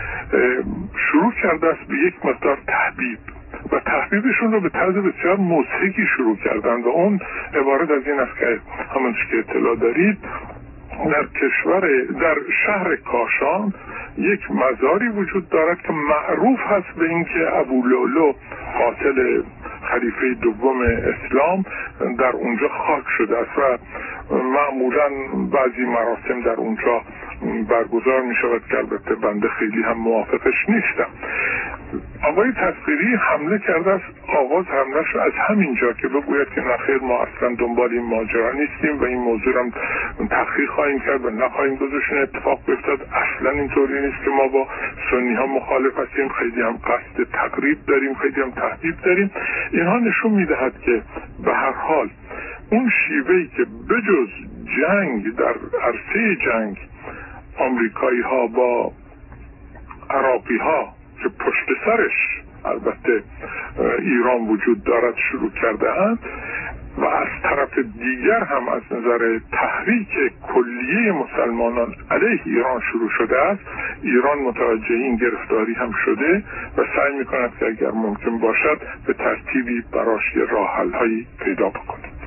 شروع کرده است به یک مقدار تحبیب و تحبیبشون رو به طرز بسیار مضحکی شروع کردن و اون عبارت از این است که همونش که اطلاع دارید در کشور در شهر کاشان یک مزاری وجود دارد که معروف هست به اینکه ابو لؤلؤ قاتل خلیفه دوم اسلام در اونجا خاک شده است و معمولا بعضی مراسم در اونجا برگزار می شود که البته بنده خیلی هم موافقش نیستم. آقای تسخیری حمله کرده است، آغاز حملهش از همینجا که بگوید که نخیر ما اصلا دنبال این ماجرا نیستیم و این موضوع هم تحقیق خواهیم کرد و نخواهیم گذاشت اتفاق بیفتد. اصلا اینطوری نیست که ما با سنی ها مخالف هستیم، خیلی هم قصد تقریب داریم، خیلی هم تهدید داریم. اینها نشون میدهد که به هر حال اون شیوهی که بجز جنگ در عرصه جنگ آمریکایی ها با عراقی ها که پشت سرش البته ایران وجود دارد شروع کرده اند و از طرف دیگر هم از نظر تحریک کلیه مسلمانان علیه ایران شروع شده است، ایران متوجه این گرفتاری هم شده و سعی میکند که اگر ممکن باشد به ترتیبی براش راه حل هایی پیدا بکنید.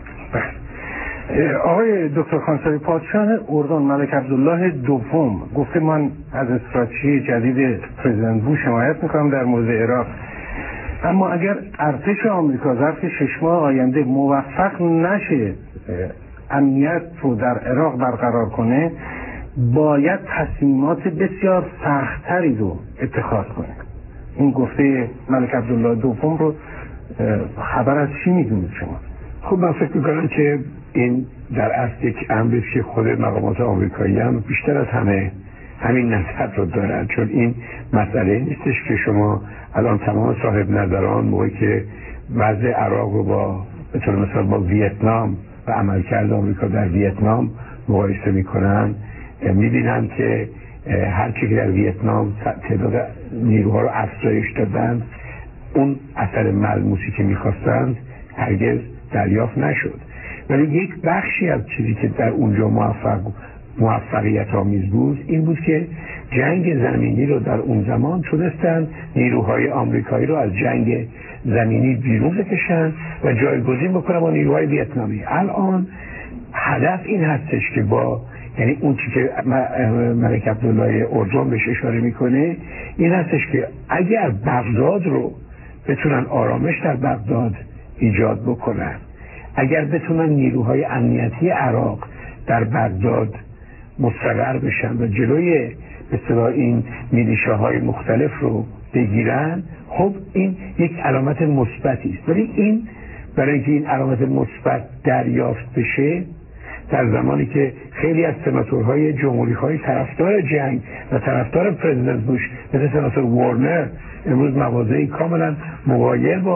آقای دکتر خانساری، پادشاه اردن ملک عبدالله دوم گفته من از استراتژی جدید پرزیدنت بوش حمایت میکنم در مورد عراق، اما اگر ارتش آمریکا ظرف شش ماه آینده موفق نشه امنیت رو در عراق برقرار کنه، باید تصمیمات بسیار سخت‌تری رو اتخاذ کنه. این گفته ملک عبدالله دوم رو خبر از چی میدونید شما؟ خب من فکر میکنم که این در اصل یک امری که خود مقامات آمریکایی هم بیشتر از همه همین نظر رو دارن، چون این مسئله نیستش که شما الان تمام صاحب نظران موقعی که وضع عراق رو با به طور مثال با ویتنام و عملکرد آمریکا در ویتنام مقایسه میکنن، میبینن که هرچی که در ویتنام تعداد نیروها رو افزایش دادن، اون اثر ملموسی که میخواستند هرگز دریافت نشد. ولی یک بخشی از چیزی که در اونجا موفق موفقیت آمیز بود این بود که جنگ زمینی رو در اون زمان تونستن نیروهای آمریکایی رو از جنگ زمینی بیرون بکشن و جایگزین بکنن با نیروهای ویتنامی. الان هدف این هستش که با یعنی اون چی که ملک عبدالله اردن بهش اشاره میکنه این هستش که اگر بغداد رو بتونن آرامش در بغداد ایجاد بکنن، اگر بتونن نیروهای امنیتی عراق در بغداد مستقر بشن و جلوی به اصطلاح این میلیشاهای مختلف رو بگیرن، خب این یک علامت مثبتی است. ولی این برای اینکه این علامت مثبت دریافت بشه، در زمانی که خیلی از سناتورهای جمهوری‌خواه طرفدار جنگ و طرفدار پرزیدنت بوش مثل سناتور وارنر امروز مواضعی کاملا مغایر با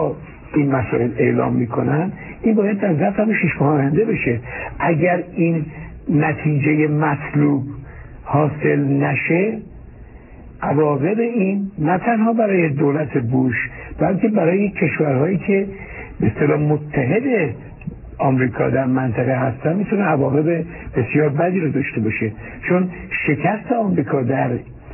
این مسائل اعلام میکنن، این باید در ظرف هم شش ماه آینده بشه. اگر این نتیجه مطلوب حاصل نشه، عواقب این نه تنها برای دولت بوش بلکه برای کشورهایی که به اصطلاح متحد آمریکا در منطقه هستن میتونه عواقب بسیار بدی رو داشته باشه، چون شکست آمریکا در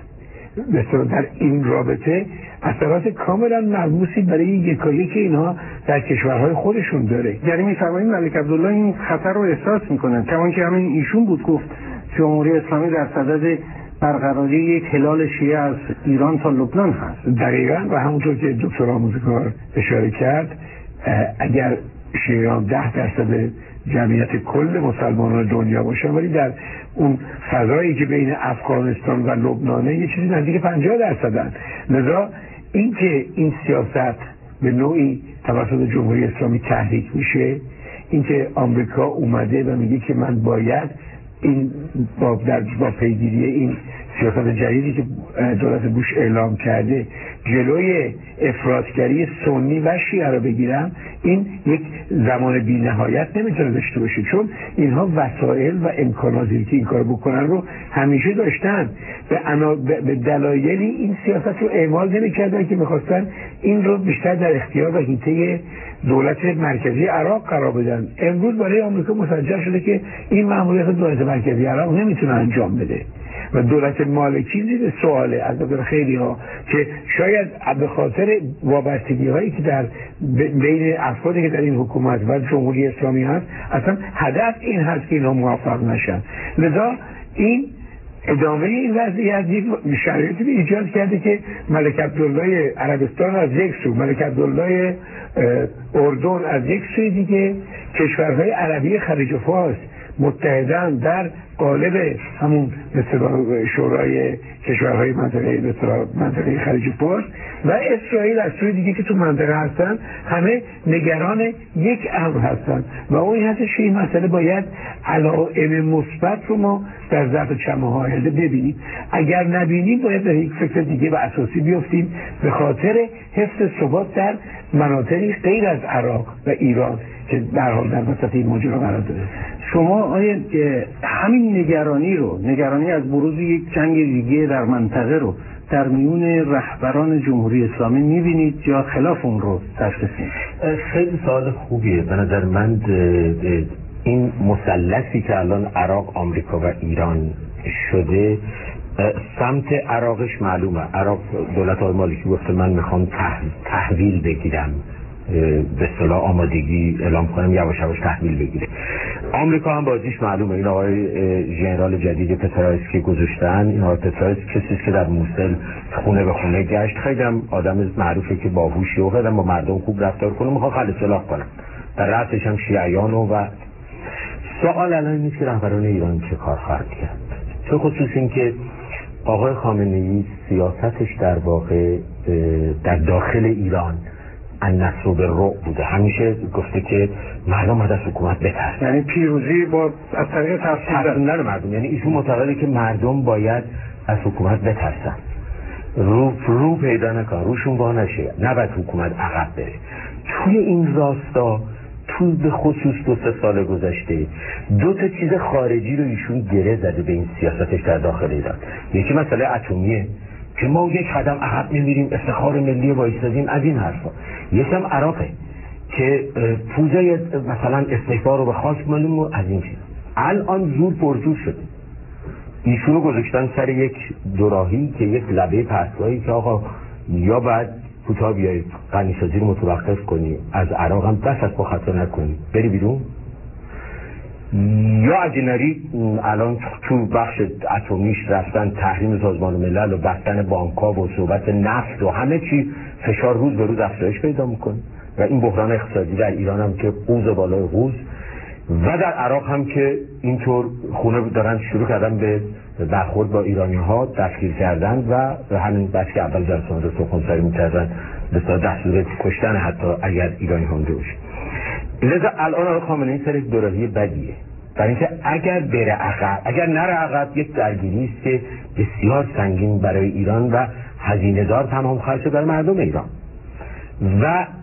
در این رابطه اثرات کاملا ملموسی برای یکایی که اینها در کشورهای خودشون داره. یعنی می‌فرمایید ملک عبدالله این خطر رو احساس میکنن، کمان که همین ایشون بود گفت جمهوری اسلامی در صدد برقراری یک هلال شیعه از ایران تا لبنان هست. دقیقاً، و همونطور که دکتر آموزگار اشاره کرد، اگر شیعیان ده درصد جمعیت کل مسلمانان دنیا باشن، ولی در اون فضایی که بین افغانستان و لبنانه یه چیزی نزدیک پنجاه درصدن. لذا اینکه این سیاست به نوعی توسط جمهوری اسلامی تحریک میشه، اینکه آمریکا اومده و میگه که من باید این با در با پیگیری این سیاست جدیدی که دولت بوش اعلام کرده جلوی افراطگری سنی و شیعه رو بگیرم، این یک زمان بی نهایت نمیتونه داشته باشه، چون اینها وسایل و امکاناتی که این کار بکنن رو همیشه داشتن. به, انا... به دلایلی این سیاست رو اعمال نمی‌کردن که می‌خواستن این رو بیشتر در اختیار و حیطه دولت مرکزی عراق قرار بدن. امروز برای آمریکا مسجل شده که این مأموریت دولت مرکزی عراق نمیتونه انجام بده و دولت مالکی زیر سواله از نظر خیلی ها، که شاید به خاطر وابستگی هایی که در بین افرادی که در این حکومت و جمهوری اسلامی هست اصلا هدف این هست که اینا موفق نشن. لذا این ادامه این وضعیت یک شرایطی ایجاد کرده که ملک عبدالله عربستان از یک سو، ملک عبدالله اردن از یک سوی دیگه، کشورهای عربی خلیج فارس متحدن در قالب همون مثلا شورای کشورهای منطقه مثلا منطقه خلیج فارس، و اسرائیل از سوی دیگه که تو منطقه هستن، همه نگران یک امر هستن و اون هستش که این مسئله باید علائم مثبت رو ما در ظرف چند ماه آینده ببینیم. اگر نبینیم باید به یک فکر دیگه و اساسی بیفتیم به خاطر حفظ ثبات در مناطقی غیر از عراق و ایران که در حال در وسط این ماجرا قرار داره. شما آیا همین نگرانی رو، نگرانی از بروز یک جنگ دیگه در منطقه رو در میون رهبران جمهوری اسلامی می‌بینید یا خلاف اون رو تشخیص میدید؟ خیلی سوال خوبیه. به نظر من این مثلثی که الان عراق، آمریکا و ایران شده، سمت عراقش معلومه. عراق دولت آقای مالکی گفته من میخوام تحویل بگیرم، به اصطلاح آمادگی اعلام کنم یواش یواش تحویل بگیره. آمریکا هم بازیش معلومه. این آقای ژنرال جدید پترایس که گذاشتن، این آقای پترایس کسی که در موسل خونه به خونه گشت، خیلی هم آدم معروفه که باهوشیه و خیلی هم با مردم خوب رفتار کنه، میخواد خالص اصلاح کنه. در رأسش هم شیعیان و سوال الان نیست که رهبران ایران چه کار خواهد کرد، چه خصوص این که آقای خامنه‌ای سیاستش در واقع در داخل ایران النصر بالرعب بوده. همیشه گفته که مردم باید از حکومت بترسن، یعنی پیروزی با از طریق ترسوندن مردم. یعنی ایشون معتقده که مردم باید از حکومت بترسن، رو رو پیدا نکنن، روشون وا نشه، نباید حکومت عقب بره. توی این راستا تو به خصوص دو سه سال گذشته دو تا چیز خارجی رو ایشون گره زده به این سیاستش در داخل ایران. یکی مسئله اتمیه که ما یک قدم عقب نمیریم، افتخار ملی وایسادیم، از این حرفا. یکم عراقه که پوزه مثلا استکبار رو به خاص مالیم و از این چیز. الان زور پرزور شده، ایشونو گذاشتن سر یک دوراهی که یک لبه پستایی که آقا یا بعد کوتاه بیایید غنیسازی رو متوقف کنی، از عراق هم دست از پا خطا نکنی، بری بیرون، یا اجنری الان تو بخش اتمیش رفتن تحریم سازمان ملل و بستن بانک‌ها و صحبت نفت و همه چی، فشار روز به روز افزایش پیدا میکنه و این بحران اقتصادی در ایران هم که قوز بالای قوز و در عراق هم که اینطور خونه دارن شروع کردن به برخورد با ایرانی ها، دستگیر کردن و همین بس که اول جلسان رو سخنسری میکردن به دستور کشتن حتی اگر ایرانی ها اونجا باشه. لذا الان آقای خامنه‌ای سر یک دوراهی بدیه، برای اینکه اگر بره عقب، اگر نره عقب، یک درگیری است که بسیار سنگین برای ایران و هزینه دار تمام خواهد شد برای مردم ایران. و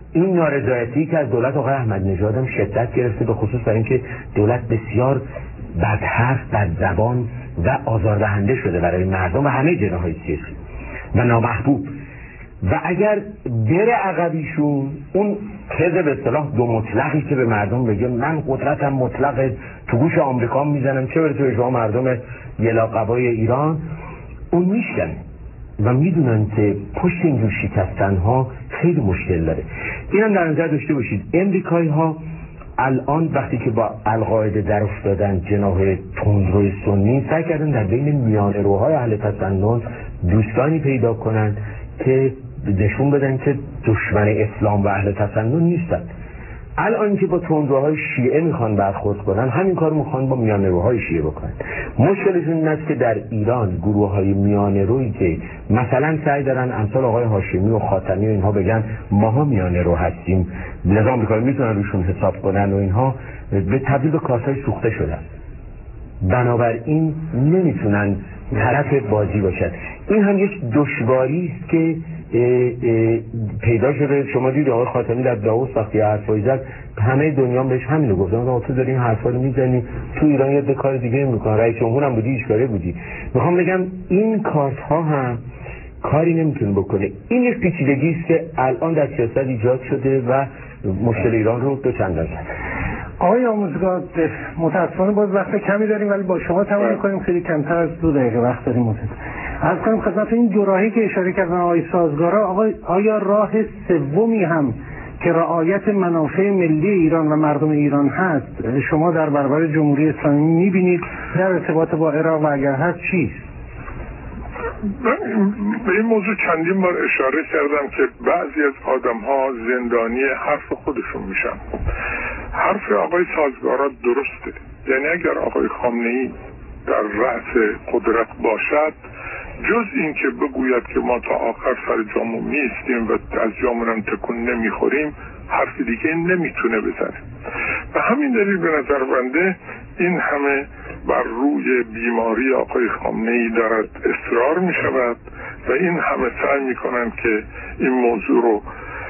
این نارضایتی که از دولت آقای احمد نژاد هم شدت گرفته، به خصوص برای اینکه دولت بسیار بدحرف، بدزبان و آزاردهنده شده برای مردم و همه جناح‌های سیاسی و نامحبوب. و اگر بره عقبیشون اون کذب به اصطلاح دو مطلقی که به مردم بگه من قدرتم مطلقه، تو گوش آمریکا میزنم، چه برسه به شما مردم یلاقبای ایران، اون میشکنه و میدونن که پشت اینجور شکستن ها خیلی مشکل داره. این هم در نظر داشته باشید امریکایی ها الان وقتی که با القاعده در افتادن جناح تندروی سنی، سعی کردن در بین میانه روهای اهل تسنن دوستانی پیدا کنن که نشون بدن که دشمن اسلام و اهل تسنن نیستن. الان که با تندروهای شیعه میخوان برخورد کنن، همین کار میخوان با میانه روهای شیعه بکنن. مشکلشون این است که در ایران گروه های میانه روی که مثلا سعی دارن امثال آقای هاشمی و خاتمی و اینها بگن ماها میانه رو هستیم، نظام آمریکایی میتونن روشون حساب کنن و اینها، به تبدیل به کاسای سوخته شدن. بنابراین نمیتونن طرف بازی باشد. این هم یک دشواری است که اه اه پیدا شده. شما دیدید آقای خاتمی در داووس وقتی حرفایی زد، همه دنیا بهش همینو گفتن، تو داری این حرفا رو میزنی، تو ایران یه کار دیگه میکنن، رئیس جمهور هم بودی اشاره بودی. میخوام بگم این کارها هم کاری نمیتونه بکنه. این یک پیچیدگی است که الان در سیاست ایجاد شده و مشکل ایران رو دو چندان کرد. آقای آموزگار، متاسفانه باز وقت کمی داریم ولی با شما تمام می‌کنیم، خیلی کمتر از دو دقیقه وقت داریم. متاسفانه عرض کنم خدمت این دو راهی که اشاره کردن آقای سازگارا، آقای آیا راه سومی هم که رعایت منافع ملی ایران و مردم ایران هست شما در برابر جمهوری اسلامی می‌بینید در ارتباط با عراق و اگر هست چیست؟ من به این موضوع چندین بار اشاره کردم که بعضی از آدم‌ها زندانی حرف خودشون میشن. حرف آقای سازگارا درسته، یعنی اگر آقای خامنه‌ای در رأس قدرت باشد، جز این که بگوید که ما تا آخر سر جامون نیستیم و از جامون هم تکون نمیخوریم، حرف دیگه نمیتونه بزنه. و همین دلیل به نظر بنده این همه بر روی بیماری آقای خامنه‌ای دارد اصرار میشود و این همه سعی میکنن که این موضوع رو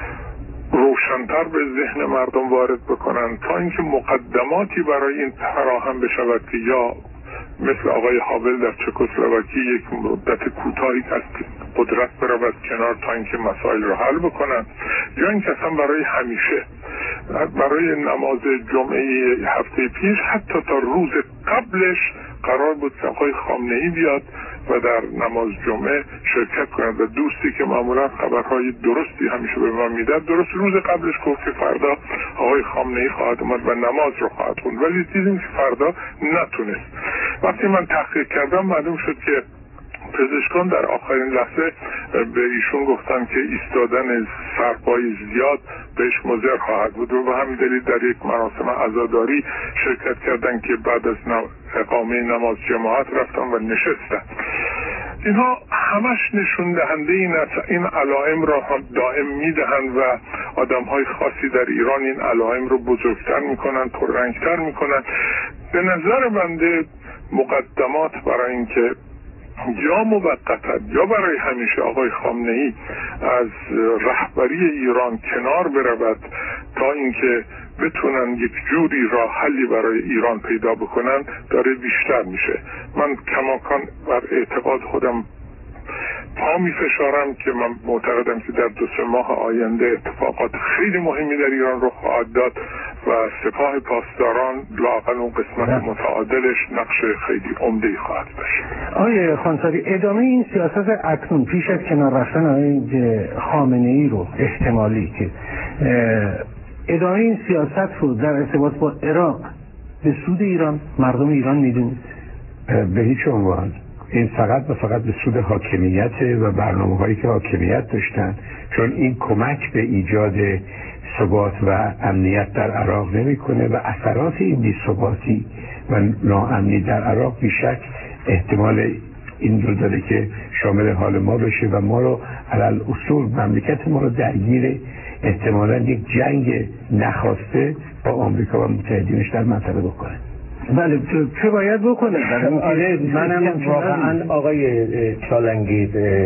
روشن‌تر به ذهن مردم وارد بکنن تا اینکه مقدماتی برای این فراهم بشود که یا مثل آقای هاول در چکسلواکی یک مدت کوتاهی از قدرت برود کنار تا اینکه مسائل رو حل بکنن، یا اینکه اصلا برای همیشه. برای نماز جمعه هفته پیش حتی تا روز قبلش قرار بود که آقای خامنه‌ای بیاد و در نماز جمعه شرکت کند و دوستی که معمولا خبرهای درستی همیشه به من میداد درست روز قبلش گفت که فردا آقای خامنه‌ای خواهد اومد و نماز رو خواهد خوند، ولی دیدیم که فردا نتونست. وقتی من تحقیق کردم معلوم شد که پزشکان در آخرین لحظه به ایشون گفتن که ایستادن سرپای زیاد بهش مضر خواهد بود و به همین دلیل در یک مراسم عزاداری شرکت کردن که بعد از اقامه نماز جماعت رفتن و نشستن. اینها همش نشون دهنده این این علائم را دائم میدهند و آدم‌های خاصی در ایران این علائم رو بزرگتر میکنن، پررنگتر میکنن. به نظر بنده مقدمات برای اینکه یا موقتا یا برای همیشه آقای خامنه‌ای از رهبری ایران کنار برود تا اینکه بتونن یک جوری راه حلی برای ایران پیدا بکنن داره بیشتر میشه. من کماکان بر اعتقاد خودم پا می فشارم که من معتقدم که در دو سه ماه آینده اتفاقات خیلی مهمی در ایران رو خواهد داد و سپاه پاسداران لااقل اون قسمت متعادلش نقش خیلی عمده‌ای خواهد داشت. آقای خانساری، ادامه این سیاست اکنون پیش از کنار رفتن آقای خامنه‌ای رو احتمالی که ادامه این سیاست رو در ارتباط با عراق به سود ایران، مردم ایران میدونید؟ به هیچ عنوان. این فقط و فقط به سود حاکمیت و برنامه هایی که حاکمیت داشتن، چون این کمک به ایجاد ثبات و امنیت در عراق نمیکنه و اثرات این بی‌ثباتی و ناامنی در عراق بیشک احتمال این رو داره که شامل حال ما بشه و ما رو علل اصول مملکت ما رو درگیر احتمالاً یک جنگ نخواسته با آمریکا و متحدینش در منطقه بکنه. بله، چه باید بکنه؟ آره، منم واقعا آقای چالنگی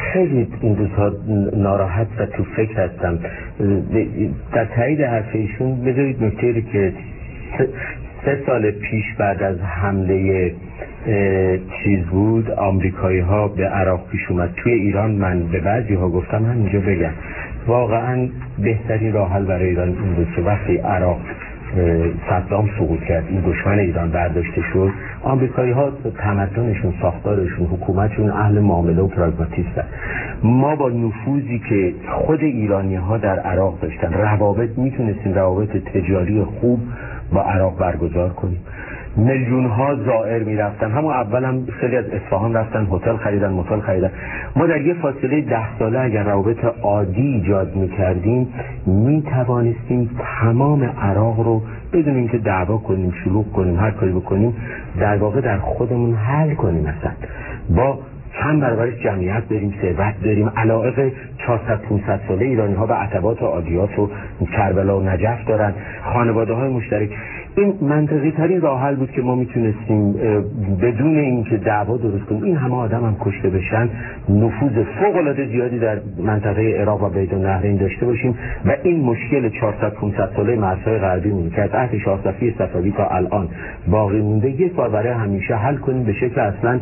خیلی این روزها ناراحت و تو فکر هستم. در تایید حرف ایشون بذارید نکته ای که سه, سه سال پیش بعد از حمله چیز بود آمریکایی ها به عراق پیش اومد توی ایران، من به بعضی ها گفتم همینجا بگم واقعا بهترین راه حل برای ایران این بود که وقتی عراق صدام سقوط کرد، این دشمن ایران برداشته شد، آمریکایی ها تمدنشون، ساختارشون، حکومتشون اهل معامله و پراگماتیسم. ما با نفوذی که خود ایرانی ها در عراق داشتن، روابط میتونستیم روابط تجاری خوب با عراق برگزار کنیم. میلیون ها زائر میرفتن، همون اول هم خیلی از اصفهان رفتن، هتل خریدن، موتل خریدن. ما در یه فاصله ده ساله اگر روابط عادی ایجاد میکردیم میتوانستیم تمام عراق رو بدون اینکه دعوا کنیم، شلوغ کنیم، هر کاری بکنیم، در واقع در خودمون حل کنیم. مثلا با چند برابرش جمعیت داریم، ثروت داریم، علاقه چهارصد پانصد ساله ایرانی ها به عتبات و عادیات و کربلا و نجف دارن، خانواده های مشترک. این منطقی ترین راه حل بود که ما میتونستیم بدون اینکه دعوا درست کنیم، این همه آدم هم کشته بشن، نفوذ فوق العاده زیادی در منطقه عراق و بیت النهرین داشته باشیم و این مشکل چهارصد پانصد ساله مرزهای غربی مون که از عهد شاه صفی صفوی تا الان باقی مونده یک بار برای همیشه حل کنیم، به شکل اصلا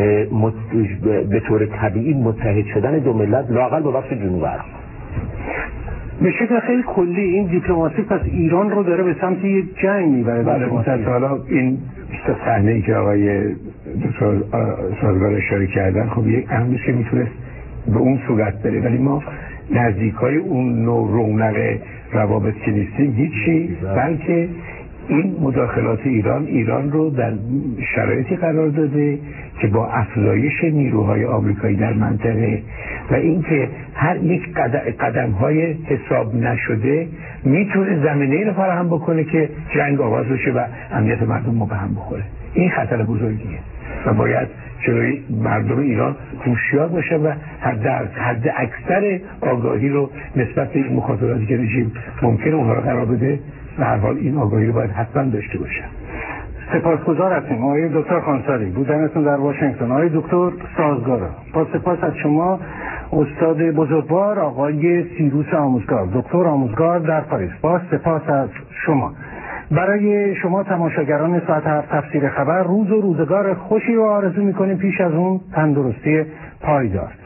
به طور طبیعی متحد شدن دو ملت، لااقل با بخش جنوب عراق. به شکل خیلی کلی این دیپلماسی پس ایران رو داره به سمت یک جنگ میبره. بله، حالا این صحنه ای که آقای دکتر سازگار اشاره کردن خب یک اهمیت که میتونست به اون صورت بره، ولی ما نزدیکای اون نوع رونق روابط که نیستیم هیچی، بلکه این مداخلات ایران ایران رو در شرایطی قرار داده که با افزایش نیروهای آمریکایی در منطقه و اینکه هر یک قدم های حساب نشده میتونه زمینه رو فراهم بکنه که جنگ آغاز بشه و امنیت مردم رو به هم بخوره. این خطر بزرگیه و باید جلوی مردم ایران هوشیار باشه و حد حد اکثر آگاهی رو نسبت به این مخاطراتی که رژیم ممکنه اونها رو قرار بده و هر حال این آگاهی رو باید حتما داشته باشه. سپاسگزار هستیم آقای دکتر خانساری بودنتون در واشنگتن. آقای دکتر سازگارا، با سپاس از شما استاد بزرگوار آقای سیروس آموزگار، دکتر آموزگار در پاریس، با سپاس از شما. برای شما تماشاگران ساعت هفت تفسیر خبر روز و روزگار خوشی رو آرزو میکنیم، پیش از اون تندرستی پایدار.